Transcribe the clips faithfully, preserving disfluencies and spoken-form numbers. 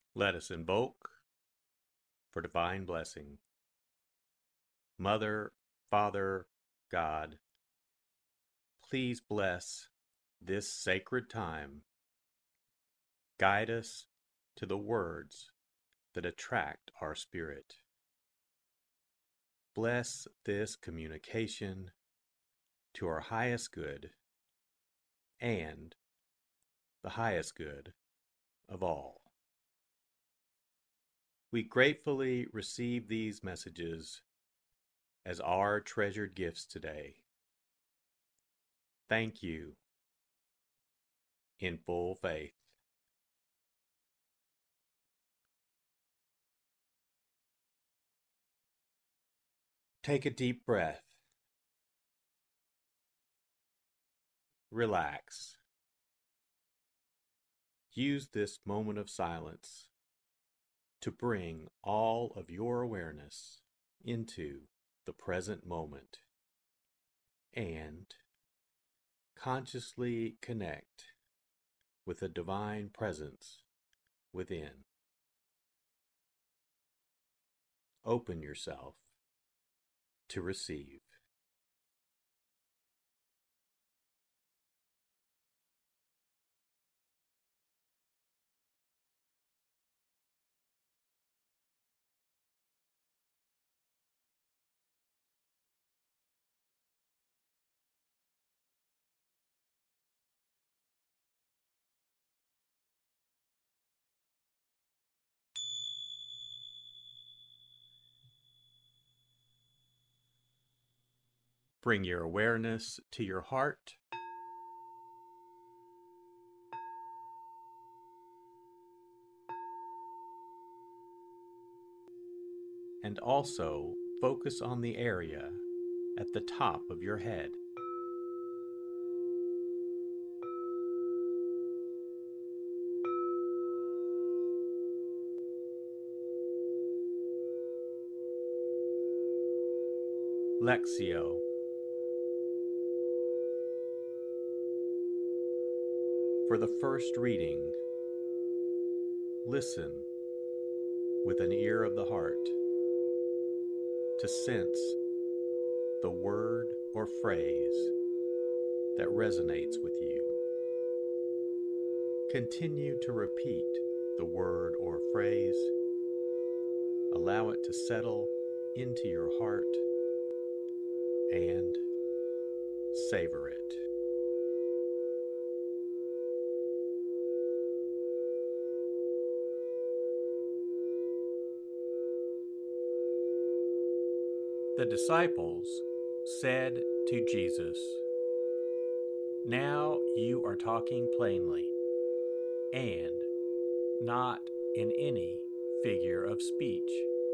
Let us invoke for divine blessing. Mother, Father, God, please bless this sacred time. Guide us to the words that attract our spirit. Bless this communication to our highest good and the highest good of all. We gratefully receive these messages as our treasured gifts today. Thank you in full faith. Take a deep breath. Relax. Use this moment of silence to bring all of your awareness into the present moment and consciously connect with the divine presence within. Open yourself to receive. Bring your awareness to your heart. And also focus on the area at the top of your head. Lectio. For the first reading, listen with an ear of the heart to sense the word or phrase that resonates with you. Continue to repeat the word or phrase. Allow it to settle into your heart and savor it. The disciples said to Jesus, "Now you are talking plainly, and not in any figure of speech.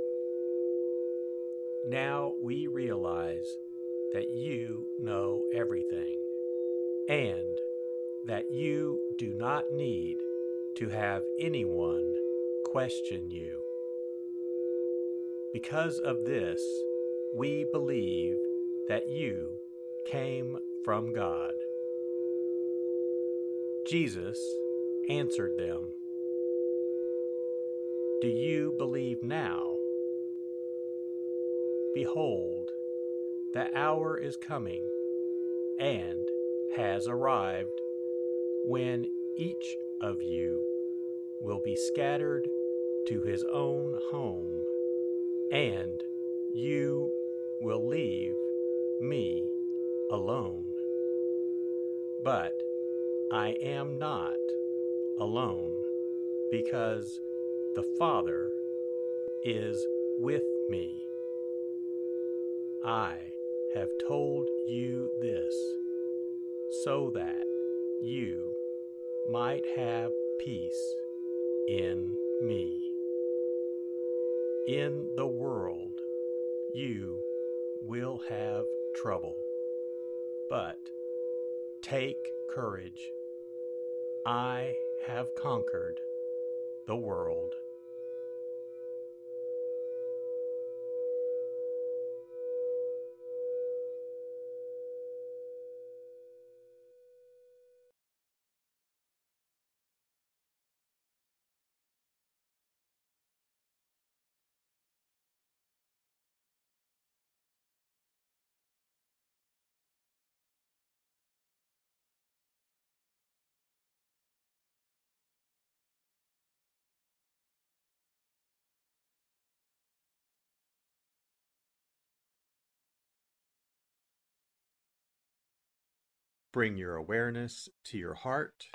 Now we realize that you know everything, and that you do not need to have anyone question you. Because of this, we believe that you came from God." Jesus answered them, "Do you believe now? Behold, the hour is coming and has arrived when each of you will be scattered to his own home, and you will leave me alone. But I am not alone, because the Father is with me. I have told you this so that you might have peace in me. In the world you will have trouble, but take courage. I have conquered the world." Bring your awareness to your heart.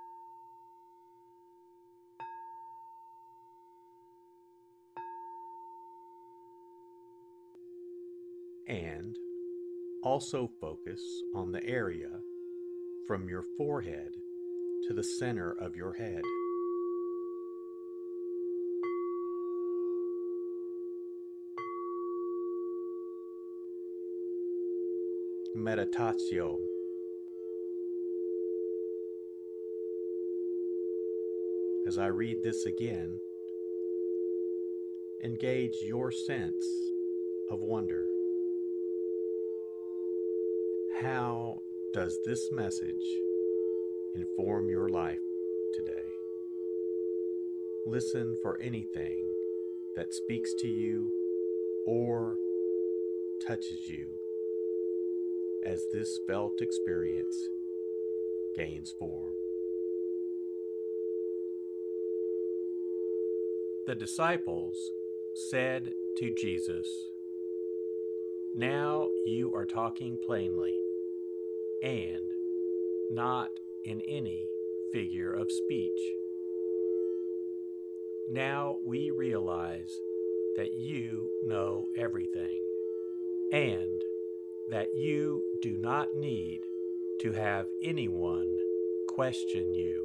And also focus on the area from your forehead to the center of your head. Meditatio. As I read this again, engage your sense of wonder. How does this message inform your life today? Listen for anything that speaks to you or touches you as this felt experience gains form. The disciples said to Jesus, "Now you are talking plainly, and not in any figure of speech. Now we realize that you know everything, and that you do not need to have anyone question you.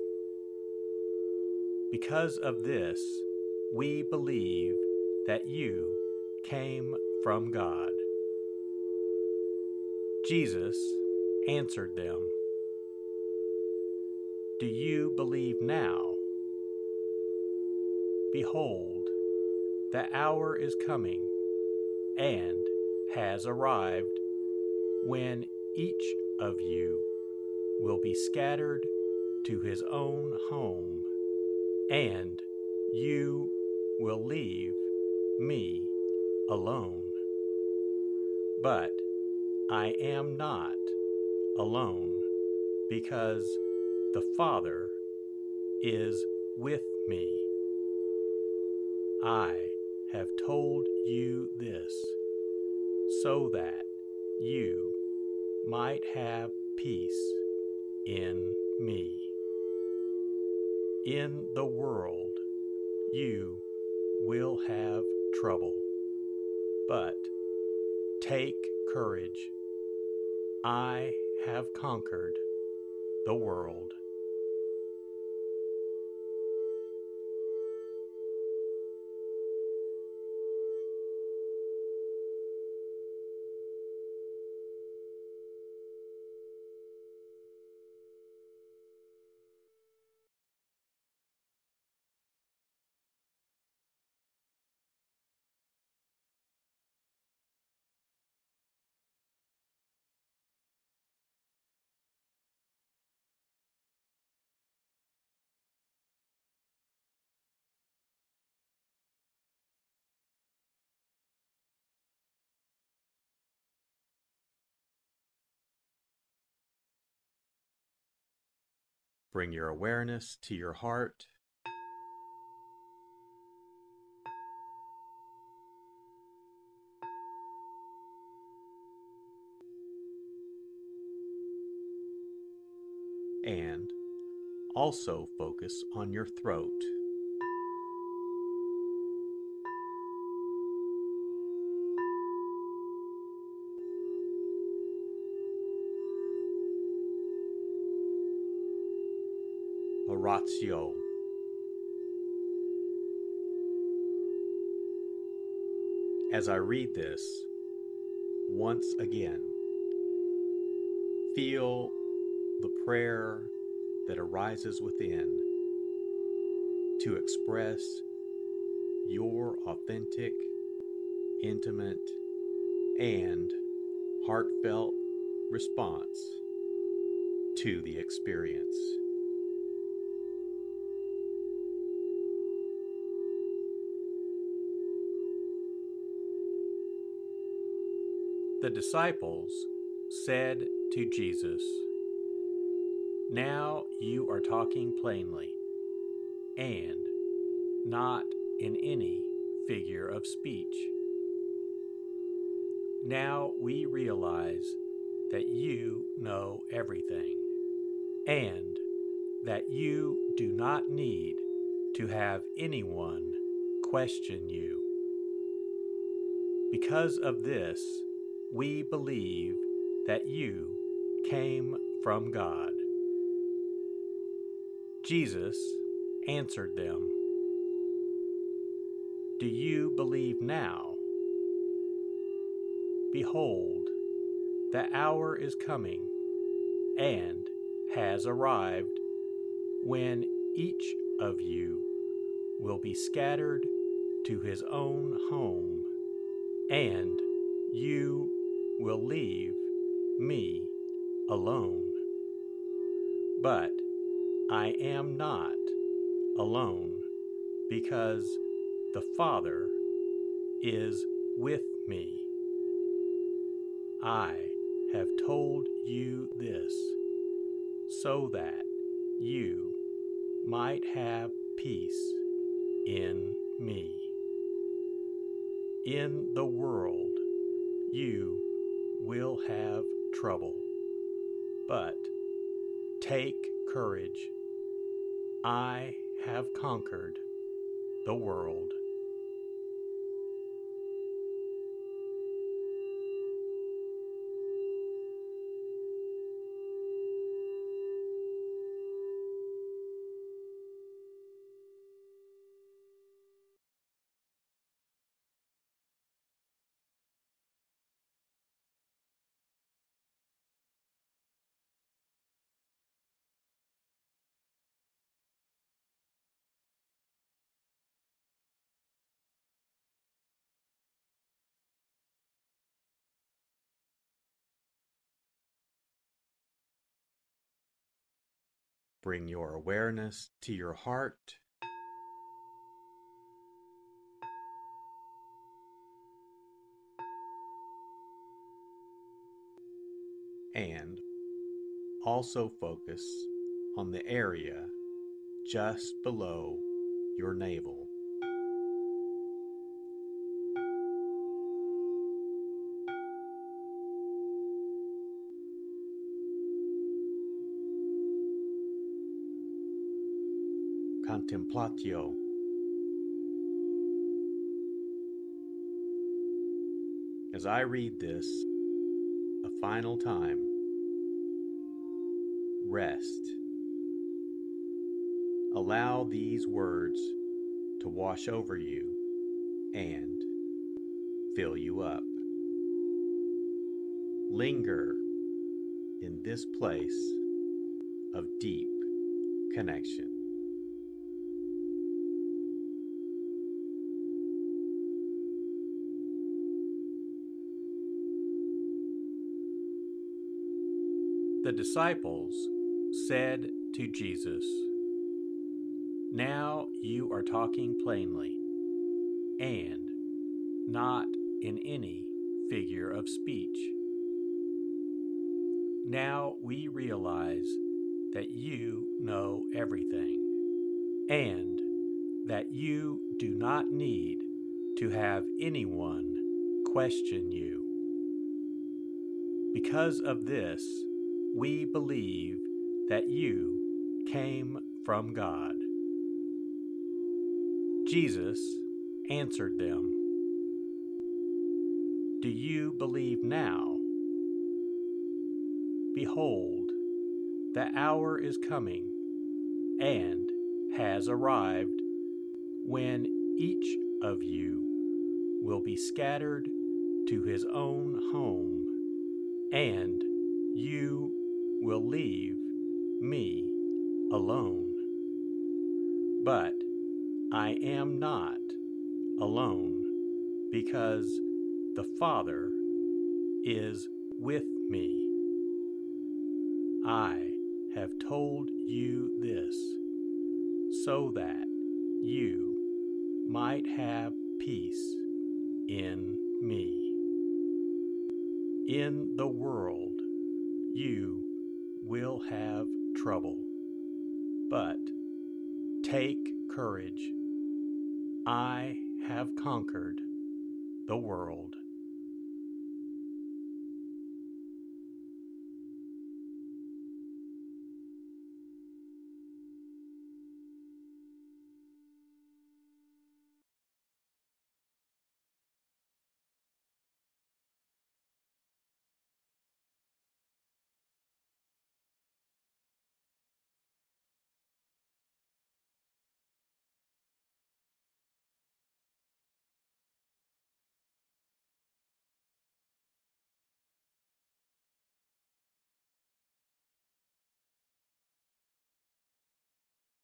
Because of this, we believe that you came from God." Jesus answered them, "Do you believe now? Behold, the hour is coming and has arrived when each of you will be scattered to his own home, and you will leave me alone. But I am not alone, because the Father is with me. I have told you this so that you might have peace in me. In the world you will have trouble, but take courage. I have conquered the world." Bring your awareness to your heart. And also focus on your throat. Oratio. As I read this, once again, feel the prayer that arises within to express your authentic, intimate, and heartfelt response to the experience. The disciples said to Jesus, "Now you are talking plainly, and not in any figure of speech. Now we realize that you know everything, and that you do not need to have anyone question you. Because of this, we believe that you came from God. Jesus answered them, "Do you believe now? Behold, the hour is coming and has arrived when each of you will be scattered to his own home, and you will leave me alone. But I am not alone, because the Father is with me. I have told you this so that you might have peace in me. In the world you will have trouble, but take courage. I have conquered the world." Bring your awareness to your heart. And also focus on the area just below your navel. Contemplatio. As I read this a final time, rest. Allow these words to wash over you and fill you up. Linger in this place of deep connection. The disciples said to Jesus, "Now you are talking plainly, and not in any figure of speech. Now we realize that you know everything, and that you do not need to have anyone question you. Because of this, we believe that you came from God." Jesus answered them, "Do you believe now? Behold, the hour is coming and has arrived when each of you will be scattered to his own home, and you will leave me alone. But I am not alone, because the Father is with me. I have told you this so that you might have peace in me. In the world you will have trouble, but take courage. I have conquered the world."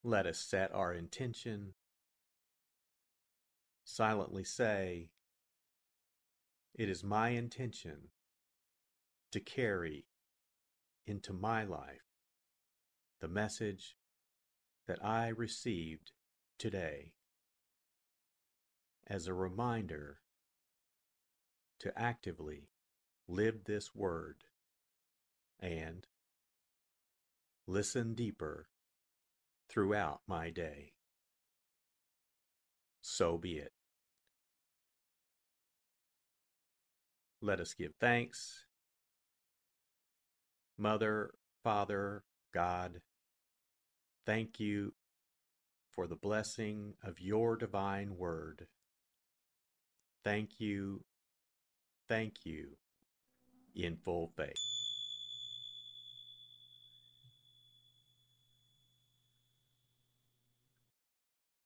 Let us set our intention. Silently say, "It is my intention to carry into my life the message that I received today as a reminder to actively live this word and listen deeper throughout my day." So be it. Let us give thanks. Mother, Father, God, thank you for the blessing of your divine word. Thank you, thank you, in full faith.